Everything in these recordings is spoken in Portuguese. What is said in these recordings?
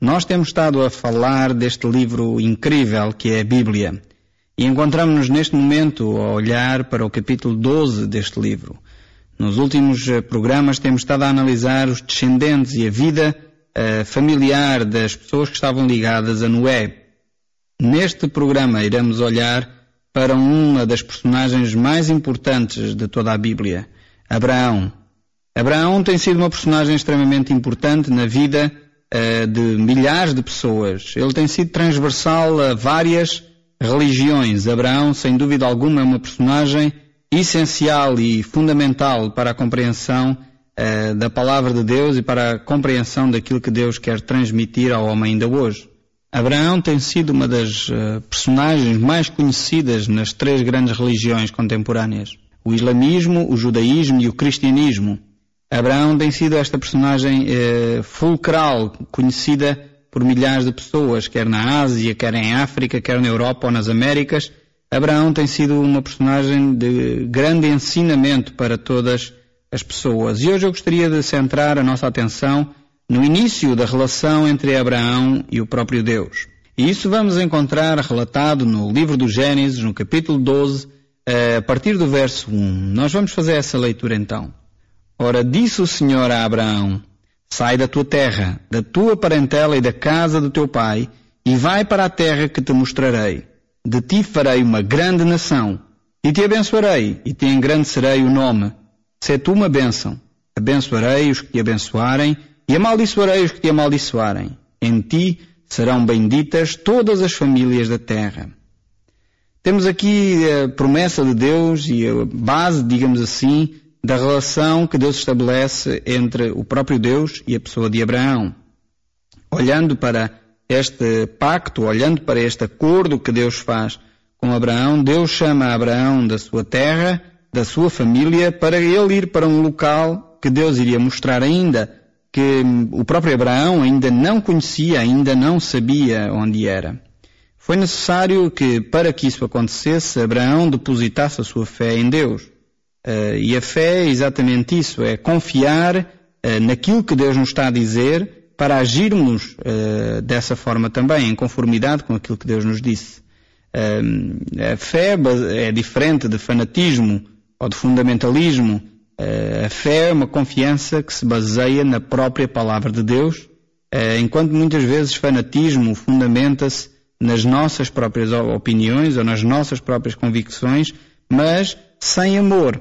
Nós temos estado a falar deste livro incrível que é a Bíblia e encontramos-nos neste momento a olhar para o capítulo 12 deste livro. Nos últimos programas temos estado a analisar os descendentes e a vida familiar das pessoas que estavam ligadas a Noé. Neste programa iremos olhar para uma das personagens mais importantes de toda a Bíblia, Abraão. Abraão tem sido uma personagem extremamente importante na vida de milhares de pessoas. Ele tem sido transversal a várias religiões. Abraão, sem dúvida alguma, é uma personagem essencial e fundamental para a compreensão da palavra de Deus e para a compreensão daquilo que Deus quer transmitir ao homem ainda hoje. Abraão tem sido uma das personagens mais conhecidas nas três grandes religiões contemporâneas: o islamismo, o judaísmo e o cristianismo. Abraão tem sido esta personagem fulcral, conhecida por milhares de pessoas, quer na Ásia, quer em África, quer na Europa ou nas Américas. Abraão tem sido uma personagem de grande ensinamento para todas as pessoas. E hoje eu gostaria de centrar a nossa atenção no início da relação entre Abraão e o próprio Deus. E isso vamos encontrar relatado no livro do Gênesis, no capítulo 12, a partir do verso 1. Nós vamos fazer essa leitura então. Ora, disse o Senhor a Abraão: sai da tua terra, da tua parentela e da casa do teu pai, e vai para a terra que te mostrarei. De ti farei uma grande nação, e te abençoarei, e te engrandecerei o nome. Sê tu uma bênção. Abençoarei os que te abençoarem, e amaldiçoarei os que te amaldiçoarem. Em ti serão benditas todas as famílias da terra. Temos aqui a promessa de Deus e a base, digamos assim, da relação que Deus estabelece entre o próprio Deus e a pessoa de Abraão. Olhando para este pacto, olhando para este acordo que Deus faz com Abraão, Deus chama Abraão da sua terra, da sua família, para ele ir para um local que Deus iria mostrar ainda, que o próprio Abraão ainda não conhecia, ainda não sabia onde era. Foi necessário que, para que isso acontecesse, Abraão depositasse a sua fé em Deus. E a fé é exatamente isso, é confiar naquilo que Deus nos está a dizer para agirmos dessa forma também, em conformidade com aquilo que Deus nos disse. A fé é diferente de fanatismo ou de fundamentalismo. A fé é uma confiança que se baseia na própria palavra de Deus, enquanto muitas vezes fanatismo fundamenta-se nas nossas próprias opiniões ou nas nossas próprias convicções, mas sem amor.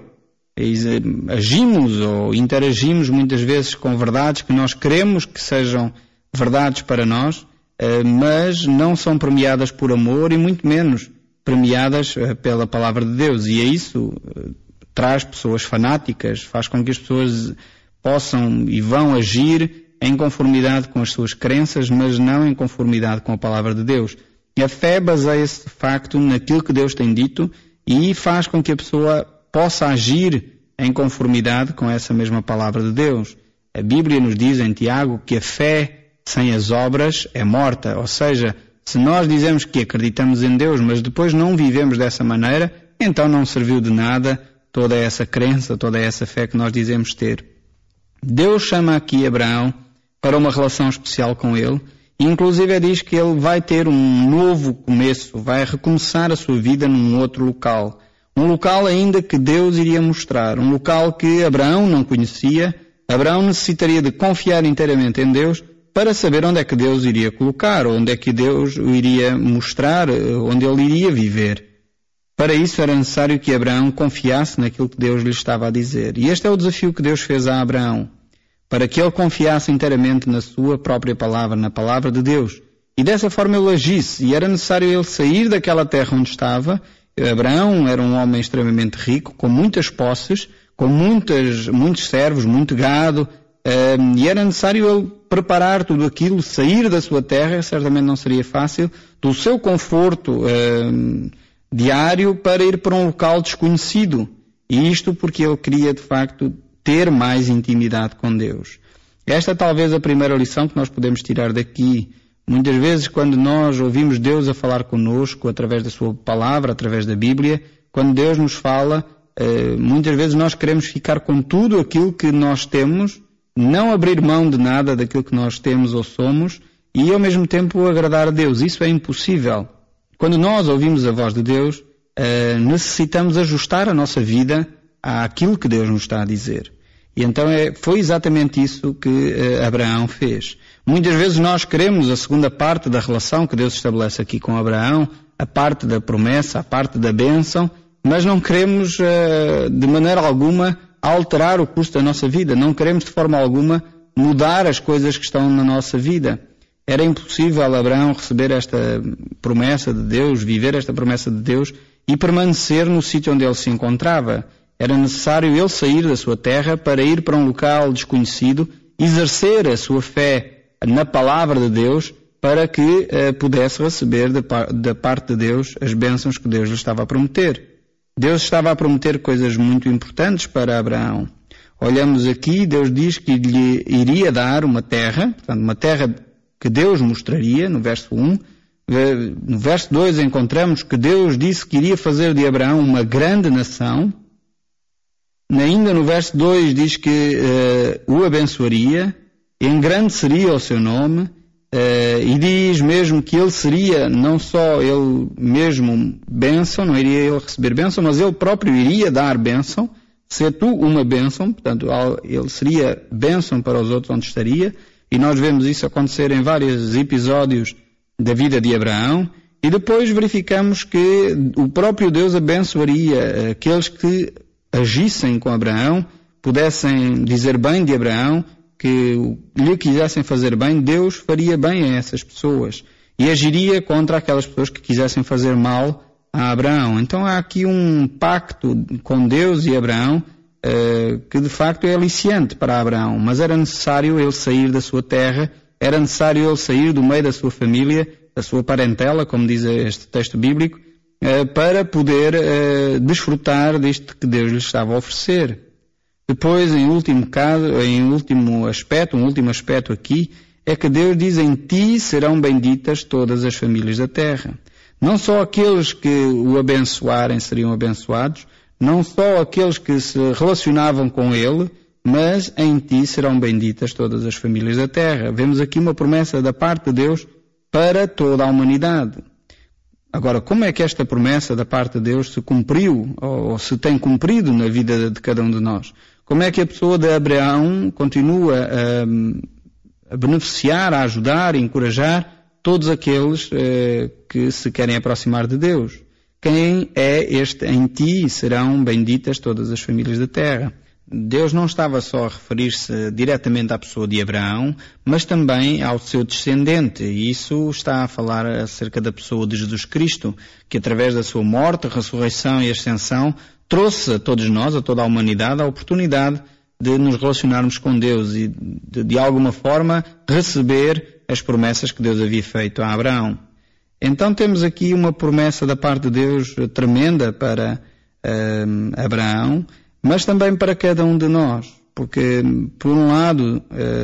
Agimos ou interagimos muitas vezes com verdades que nós queremos que sejam verdades para nós, mas não são premiadas por amor e muito menos premiadas pela palavra de Deus. E isso traz pessoas fanáticas, faz com que as pessoas possam e vão agir em conformidade com as suas crenças, mas não em conformidade com a palavra de Deus. E a fé baseia-se de facto naquilo que Deus tem dito e faz com que a pessoa possa agir em conformidade com essa mesma palavra de Deus. A Bíblia nos diz em Tiago que a fé sem as obras é morta, ou seja, se nós dizemos que acreditamos em Deus, mas depois não vivemos dessa maneira, então não serviu de nada toda essa crença, toda essa fé que nós dizemos ter. Deus chama aqui Abraão para uma relação especial com ele, e inclusive diz que ele vai ter um novo começo, vai recomeçar a sua vida num outro local. Um local ainda que Deus iria mostrar, um local que Abraão não conhecia. Abraão necessitaria de confiar inteiramente em Deus para saber onde é que Deus iria colocar, onde é que Deus o iria mostrar, onde ele iria viver. Para isso era necessário que Abraão confiasse naquilo que Deus lhe estava a dizer. E este é o desafio que Deus fez a Abraão, para que ele confiasse inteiramente na sua própria palavra, na palavra de Deus. E dessa forma ele agisse, e era necessário ele sair daquela terra onde estava. Abraão era um homem extremamente rico, com muitas posses, com muitos servos, muito gado, e era necessário ele preparar tudo aquilo, sair da sua terra, certamente não seria fácil, do seu conforto diário para ir para um local desconhecido. E isto porque ele queria, de facto, ter mais intimidade com Deus. Esta é talvez a primeira lição que nós podemos tirar daqui. Muitas vezes, quando nós ouvimos Deus a falar conosco, através da sua palavra, através da Bíblia, quando Deus nos fala, muitas vezes nós queremos ficar com tudo aquilo que nós temos, não abrir mão de nada daquilo que nós temos ou somos, e ao mesmo tempo agradar a Deus. Isso é impossível. Quando nós ouvimos a voz de Deus, necessitamos ajustar a nossa vida àquilo que Deus nos está a dizer. E então foi exatamente isso que Abraão fez. Muitas vezes nós queremos a segunda parte da relação que Deus estabelece aqui com Abraão, a parte da promessa, a parte da bênção, mas não queremos de maneira alguma alterar o curso da nossa vida. Não queremos de forma alguma mudar as coisas que estão na nossa vida. Era impossível Abraão receber esta promessa de Deus, viver esta promessa de Deus e permanecer no sítio onde ele se encontrava. Era necessário ele sair da sua terra para ir para um local desconhecido, exercer a sua fé na palavra de Deus para que pudesse receber da parte de Deus as bênçãos que Deus lhe estava a prometer. Deus estava a prometer coisas muito importantes para Abraão. Olhamos aqui, Deus diz que lhe iria dar uma terra, portanto, uma terra que Deus mostraria, no verso 1. No verso 2 encontramos que Deus disse que iria fazer de Abraão uma grande nação. Ainda no verso 2 diz que o abençoaria, em grande seria o seu nome, e diz mesmo que ele seria não só ele mesmo bênção, não iria ele receber bênção, mas ele próprio iria dar bênção, ser tu uma bênção, portanto ele seria bênção para os outros onde estaria, e nós vemos isso acontecer em vários episódios da vida de Abraão, e depois verificamos que o próprio Deus abençoaria aqueles que agissem com Abraão, pudessem dizer bem de Abraão, que lhe quisessem fazer bem, Deus faria bem a essas pessoas e agiria contra aquelas pessoas que quisessem fazer mal a Abraão. Então há aqui um pacto com Deus e Abraão que de facto é aliciante para Abraão, mas era necessário ele sair da sua terra, era necessário ele sair do meio da sua família, da sua parentela, como diz este texto bíblico, para poder desfrutar disto que Deus lhe estava a oferecer. Depois, um último aspecto aqui, é que Deus diz: em ti serão benditas todas as famílias da terra. Não só aqueles que o abençoarem seriam abençoados, não só aqueles que se relacionavam com ele, mas em ti serão benditas todas as famílias da terra. Vemos aqui uma promessa da parte de Deus para toda a humanidade. Agora, como é que esta promessa da parte de Deus se cumpriu, ou se tem cumprido na vida de cada um de nós? Como é que a pessoa de Abraão continua a beneficiar, a ajudar, a encorajar todos aqueles que se querem aproximar de Deus? Quem é este em ti serão benditas todas as famílias da terra? Deus não estava só a referir-se diretamente à pessoa de Abraão, mas também ao seu descendente. E isso está a falar acerca da pessoa de Jesus Cristo, que através da sua morte, ressurreição e ascensão, trouxe a todos nós, a toda a humanidade, a oportunidade de nos relacionarmos com Deus e de alguma forma receber as promessas que Deus havia feito a Abraão. Então temos aqui uma promessa da parte de Deus tremenda para Abraão, mas também para cada um de nós, porque, por um lado,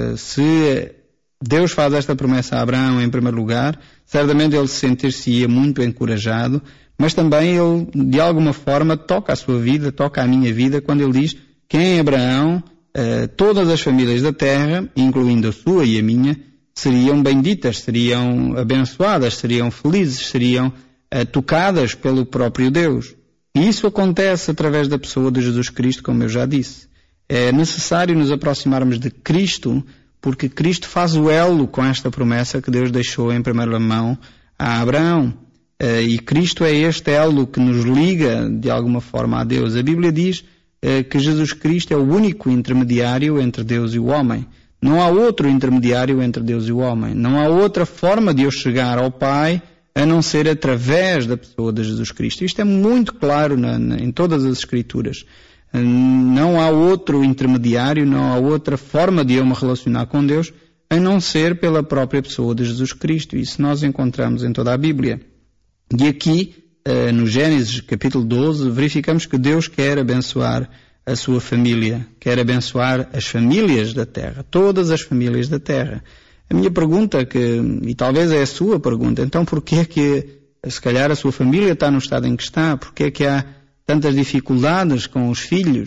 se Deus faz esta promessa a Abraão em primeiro lugar, certamente ele se sentir-se-ia muito encorajado, mas também ele, de alguma forma, toca a sua vida, toca a minha vida, quando ele diz que em Abraão todas as famílias da terra, incluindo a sua e a minha, seriam benditas, seriam abençoadas, seriam felizes, seriam tocadas pelo próprio Deus. E isso acontece através da pessoa de Jesus Cristo, como eu já disse. É necessário nos aproximarmos de Cristo, porque Cristo faz o elo com esta promessa que Deus deixou em primeira mão a Abraão. E Cristo é este elo que nos liga de alguma forma a Deus. A Bíblia diz que Jesus Cristo é o único intermediário entre Deus e o homem. Não há outro intermediário entre Deus e o homem. Não há outra forma de eu chegar ao Pai a não ser através da pessoa de Jesus Cristo. Isto é muito claro em todas as Escrituras. Não há outro intermediário, não há outra forma de eu me relacionar com Deus a não ser pela própria pessoa de Jesus Cristo. Isso nós encontramos em toda a Bíblia. E aqui, no Gênesis capítulo 12, verificamos que Deus quer abençoar a sua família, quer abençoar as famílias da terra, todas as famílias da terra. A minha pergunta, e talvez é a sua pergunta, então porquê é que, se calhar, a sua família está no estado em que está? Porquê é que há tantas dificuldades com os filhos?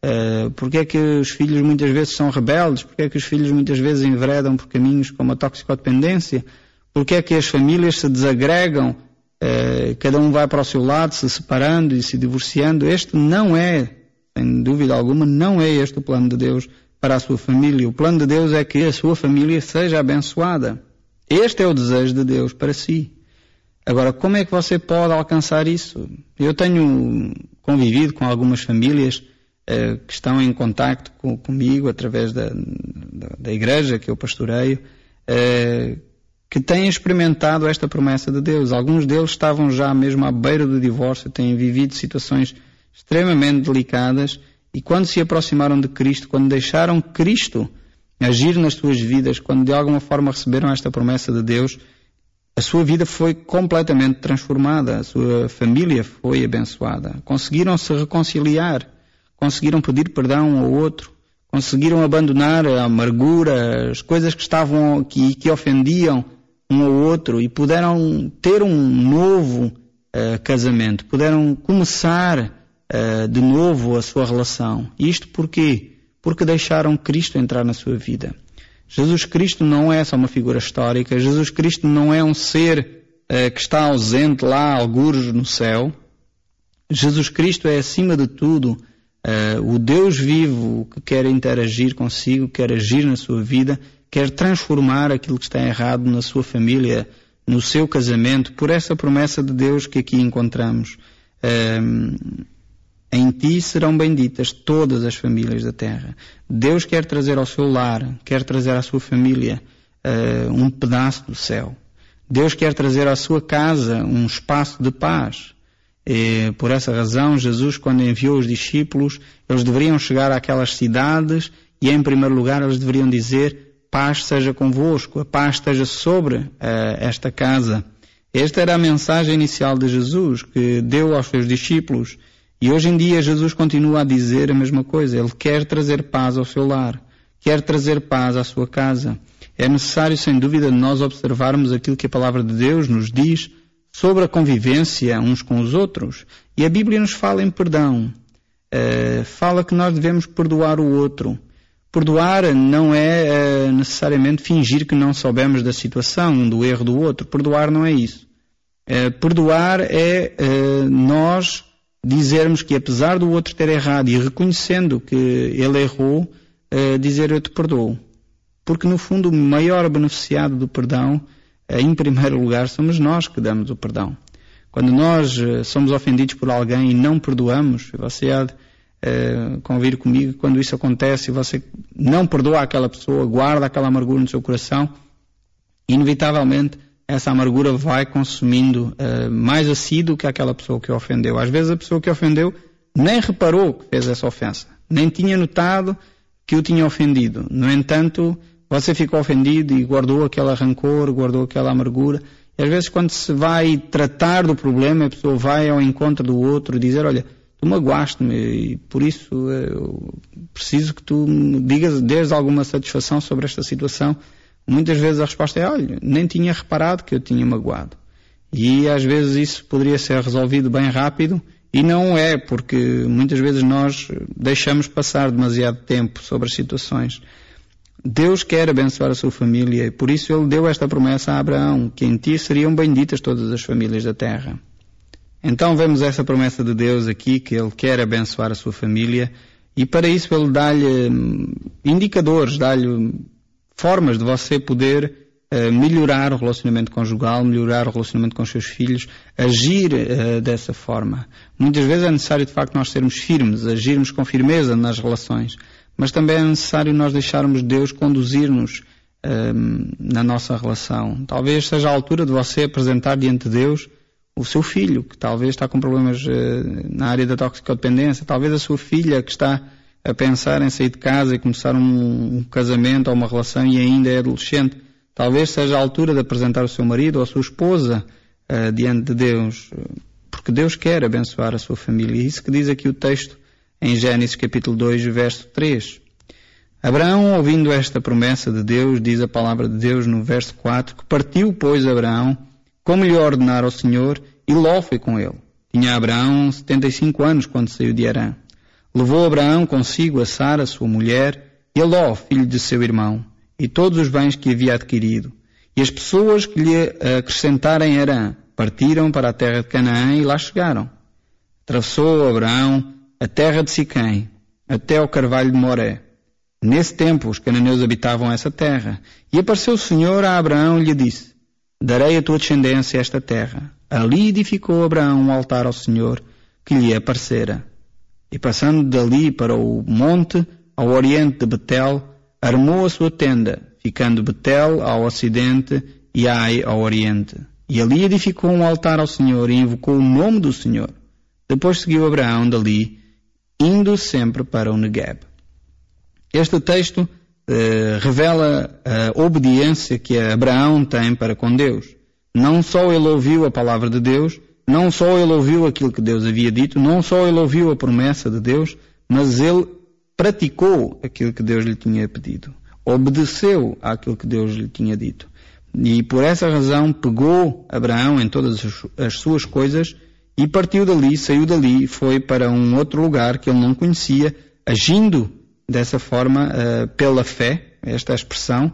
Porque é que os filhos muitas vezes são rebeldes? Porque é que os filhos muitas vezes enveredam por caminhos como a toxicodependência? Porque é que as famílias se desagregam? Cada um vai para o seu lado, se separando e se divorciando. Este não é, sem dúvida alguma, não é este o plano de Deus para a sua família. O plano de Deus é que a sua família seja abençoada. Este é o desejo de Deus para si. Agora, como é que você pode alcançar isso? Eu tenho convivido com algumas famílias que estão em contacto comigo através da igreja que eu pastoreio, que têm experimentado esta promessa de Deus. Alguns deles estavam já mesmo à beira do divórcio, têm vivido situações extremamente delicadas, e quando se aproximaram de Cristo, quando deixaram Cristo agir nas suas vidas, quando de alguma forma receberam esta promessa de Deus, a sua vida foi completamente transformada, a sua família foi abençoada. Conseguiram se reconciliar, conseguiram pedir perdão um ao outro, conseguiram abandonar a amargura, as coisas que estavam que ofendiam um ao outro, e puderam ter um novo casamento, puderam começar de novo a sua relação. Isto porquê? Porque deixaram Cristo entrar na sua vida. Jesus Cristo não é só uma figura histórica, Jesus Cristo não é um ser que está ausente lá, algures no céu. Jesus Cristo é, acima de tudo, o Deus vivo que quer interagir consigo, quer agir na sua vida, quer transformar aquilo que está errado na sua família, no seu casamento, por essa promessa de Deus que aqui encontramos. Em ti serão benditas todas as famílias da terra. Deus quer trazer ao seu lar, quer trazer à sua família um pedaço do céu. Deus quer trazer à sua casa um espaço de paz. E, por essa razão, Jesus, quando enviou os discípulos, eles deveriam chegar àquelas cidades e, em primeiro lugar, eles deveriam dizer: paz seja convosco, a paz esteja sobre esta casa. Esta era a mensagem inicial de Jesus, que deu aos seus discípulos. E hoje em dia Jesus continua a dizer a mesma coisa. Ele quer trazer paz ao seu lar, quer trazer paz à sua casa. É necessário, sem dúvida, nós observarmos aquilo que a palavra de Deus nos diz sobre a convivência uns com os outros. E a Bíblia nos fala em perdão. Fala que nós devemos perdoar o outro. Perdoar não é necessariamente fingir que não soubemos da situação, do erro do outro. Perdoar não é isso. Perdoar é nós dizermos que, apesar do outro ter errado e reconhecendo que ele errou, dizer: eu te perdoo. Porque, no fundo, o maior beneficiado do perdão, em primeiro lugar, somos nós que damos o perdão. Quando nós somos ofendidos por alguém e não perdoamos, você há de convir comigo, quando isso acontece e você não perdoa aquela pessoa, guarda aquela amargura no seu coração, inevitavelmente essa amargura vai consumindo mais assíduo que aquela pessoa que o ofendeu. Às vezes a pessoa que o ofendeu nem reparou que fez essa ofensa, nem tinha notado que o tinha ofendido. No entanto, você ficou ofendido e guardou aquele rancor, guardou aquela amargura. E às vezes, quando se vai tratar do problema, a pessoa vai ao encontro do outro e dizer: olha, tu magoaste-me e por isso eu preciso que tu me dês alguma satisfação sobre esta situação. Muitas vezes a resposta é: olha, nem tinha reparado que eu tinha magoado. E às vezes isso poderia ser resolvido bem rápido, e não é, porque muitas vezes nós deixamos passar demasiado tempo sobre as situações. Deus quer abençoar a sua família, e por isso Ele deu esta promessa a Abraão, que em ti seriam benditas todas as famílias da terra. Então vemos essa promessa de Deus aqui, que Ele quer abençoar a sua família, e para isso Ele dá-lhe indicadores, dá-lhe formas de você poder melhorar o relacionamento conjugal, melhorar o relacionamento com os seus filhos, agir dessa forma. Muitas vezes é necessário, de facto, nós sermos firmes, agirmos com firmeza nas relações, mas também é necessário nós deixarmos Deus conduzir-nos na nossa relação. Talvez seja a altura de você apresentar diante de Deus o seu filho, que talvez está com problemas na área da toxicodependência, talvez a sua filha que está a pensar em sair de casa e começar um casamento ou uma relação e ainda é adolescente. Talvez seja a altura de apresentar o seu marido ou a sua esposa diante de Deus, porque Deus quer abençoar a sua família. E isso que diz aqui o texto em Gênesis capítulo 2, verso 3. Abraão, ouvindo esta promessa de Deus, diz a palavra de Deus no verso 4, que partiu, pois, Abraão, como lhe ordenara o Senhor, e Ló foi com ele. Tinha Abraão 75 anos quando saiu de Harã. Levou Abraão consigo a Sara, sua mulher, e a Ló, filho de seu irmão, e todos os bens que havia adquirido. E as pessoas que lhe acrescentaram em Harã partiram para a terra de Canaã e lá chegaram. Atravessou Abraão a terra de Siquém, até ao carvalho de Moré. Nesse tempo os cananeus habitavam essa terra. E apareceu o Senhor a Abraão e lhe disse: darei a tua descendência esta terra. Ali edificou Abraão um altar ao Senhor que lhe aparecera. E passando dali para o monte, ao oriente de Betel, armou a sua tenda, ficando Betel ao ocidente e Ai ao oriente. E ali edificou um altar ao Senhor e invocou o nome do Senhor. Depois seguiu Abraão dali, indo sempre para o Negueb. Este texto revela a obediência que Abraão tem para com Deus. Não só ele ouviu a palavra de Deus, não só ele ouviu aquilo que Deus havia dito, não só ele ouviu a promessa de Deus, mas ele praticou aquilo que Deus lhe tinha pedido. Obedeceu àquilo que Deus lhe tinha dito. E por essa razão pegou Abraão em todas as suas coisas e partiu dali, saiu dali, foi para um outro lugar que ele não conhecia, agindo dessa forma pela fé. Esta expressão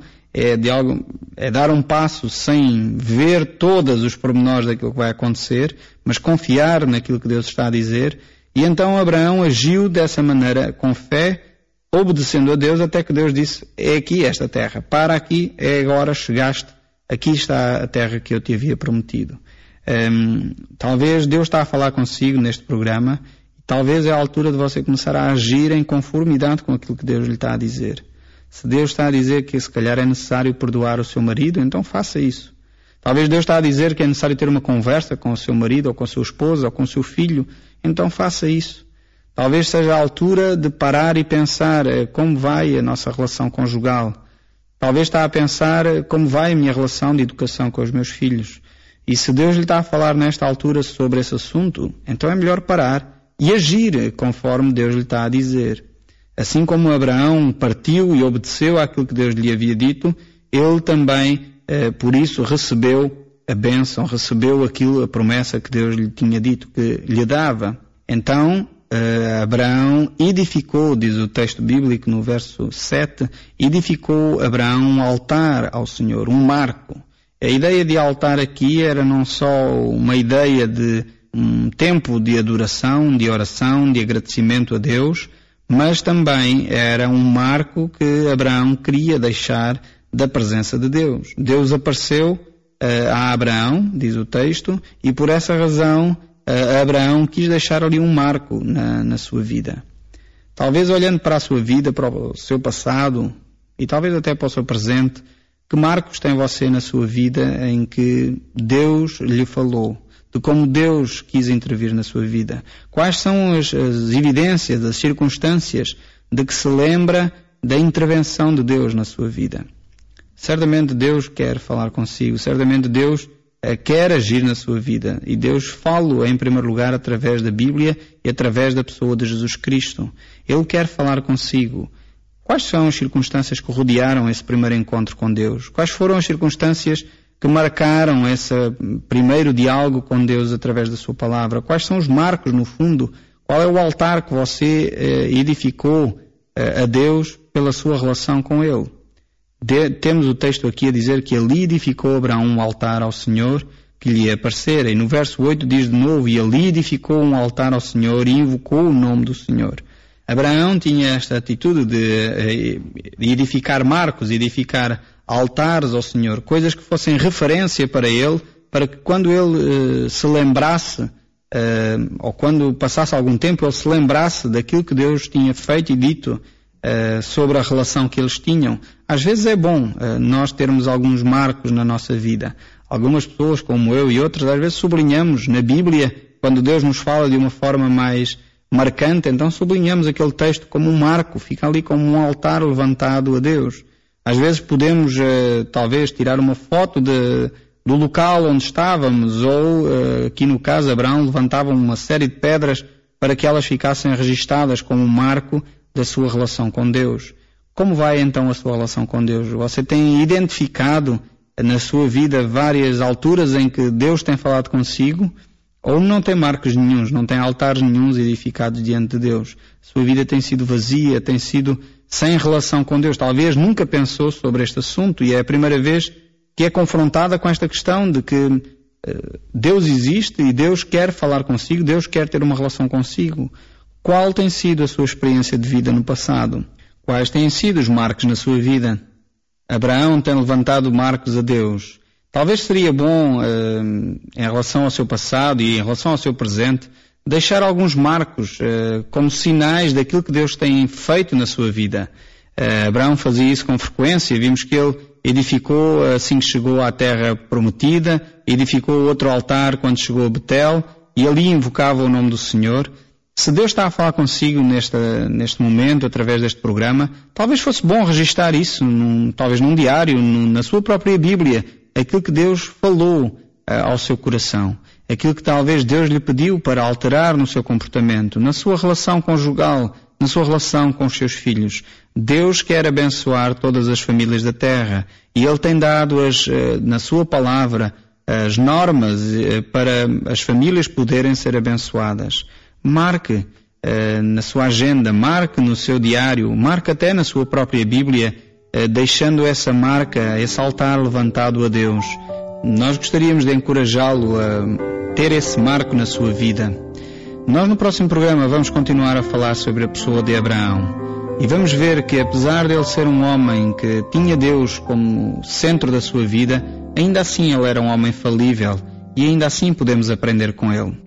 é dar um passo sem ver todos os pormenores daquilo que vai acontecer, mas confiar naquilo que Deus está a dizer. E então Abraão agiu dessa maneira, com fé, obedecendo a Deus, até que Deus disse: é aqui esta terra, para aqui, é agora, chegaste, aqui está a terra que eu te havia prometido. Talvez Deus está a falar consigo neste programa, e talvez é a altura de você começar a agir em conformidade com aquilo que Deus lhe está a dizer. Se Deus está a dizer que se calhar é necessário perdoar o seu marido, então faça isso. Talvez Deus está a dizer que é necessário ter uma conversa com o seu marido, ou com a sua esposa, ou com o seu filho, então faça isso. Talvez seja a altura de parar e pensar como vai a nossa relação conjugal. Talvez está a pensar como vai a minha relação de educação com os meus filhos. E se Deus lhe está a falar nesta altura sobre esse assunto, então é melhor parar e agir conforme Deus lhe está a dizer. Assim como Abraão partiu e obedeceu àquilo que Deus lhe havia dito, ele também, por isso, recebeu a bênção, recebeu a promessa que Deus lhe tinha dito que lhe dava. Então, Abraão edificou, diz o texto bíblico no verso 7, edificou Abraão um altar ao Senhor, um marco. A ideia de altar aqui era não só uma ideia de um tempo de adoração, de oração, de agradecimento a Deus, mas também era um marco que Abraão queria deixar da presença de Deus. Deus apareceu a Abraão, diz o texto, e por essa razão Abraão quis deixar ali um marco na sua vida. Talvez olhando para a sua vida, para o seu passado, e talvez até para o seu presente, que marcos tem você na sua vida em que Deus lhe falou? De como Deus quis intervir na sua vida. Quais são as evidências, as circunstâncias de que se lembra da intervenção de Deus na sua vida? Certamente Deus quer falar consigo, certamente Deus quer agir na sua vida. E Deus fala em primeiro lugar através da Bíblia e através da pessoa de Jesus Cristo. Ele quer falar consigo. Quais são as circunstâncias que rodearam esse primeiro encontro com Deus? Quais foram as circunstâncias que marcaram esse primeiro diálogo com Deus através da sua palavra? Quais são os marcos, no fundo? Qual é o altar que você edificou a Deus pela sua relação com Ele? Temos o texto aqui a dizer que ali edificou Abraão um altar ao Senhor que lhe aparecera. E no verso 8 diz de novo: e ali edificou um altar ao Senhor e invocou o nome do Senhor. Abraão tinha esta atitude de edificar marcos, edificar altares ao Senhor, coisas que fossem referência para ele, para que quando ele se lembrasse, ou quando passasse algum tempo, ele se lembrasse daquilo que Deus tinha feito e dito sobre a relação que eles tinham. Às vezes é bom nós termos alguns marcos na nossa vida. Algumas pessoas, como eu e outras, às vezes sublinhamos na Bíblia, quando Deus nos fala de uma forma mais marcante, então sublinhamos aquele texto como um marco, fica ali como um altar levantado a Deus. Às vezes podemos, talvez, tirar uma foto do local onde estávamos, ou, aqui no caso, Abraão levantava uma série de pedras para que elas ficassem registadas como um marco da sua relação com Deus. Como vai então a sua relação com Deus? Você tem identificado na sua vida várias alturas em que Deus tem falado consigo? Ou não tem marcos nenhuns, não tem altares nenhuns edificados diante de Deus. Sua vida tem sido vazia, tem sido sem relação com Deus. Talvez nunca pensou sobre este assunto e é a primeira vez que é confrontada com esta questão de que Deus existe e Deus quer falar consigo, Deus quer ter uma relação consigo. Qual tem sido a sua experiência de vida no passado? Quais têm sido os marcos na sua vida? Abraão tem levantado marcos a Deus. Talvez seria bom, em relação ao seu passado e em relação ao seu presente, deixar alguns marcos como sinais daquilo que Deus tem feito na sua vida. Abraão fazia isso com frequência. Vimos que ele edificou, assim que chegou à terra prometida, edificou outro altar quando chegou a Betel e ali invocava o nome do Senhor. Se Deus está a falar consigo neste momento, através deste programa, talvez fosse bom registar isso, talvez num diário, na sua própria Bíblia, aquilo que Deus falou ao seu coração, aquilo que talvez Deus lhe pediu para alterar no seu comportamento, na sua relação conjugal, na sua relação com os seus filhos. Deus quer abençoar todas as famílias da terra e Ele tem dado na sua palavra as normas para as famílias poderem ser abençoadas. Marque na sua agenda, marque no seu diário, marque até na sua própria Bíblia, deixando essa marca, esse altar levantado a Deus. Nós gostaríamos de encorajá-lo a ter esse marco na sua vida. Nós no próximo programa vamos continuar a falar sobre a pessoa de Abraão e vamos ver que apesar de ele ser um homem que tinha Deus como centro da sua vida, ainda assim ele era um homem falível e ainda assim podemos aprender com ele.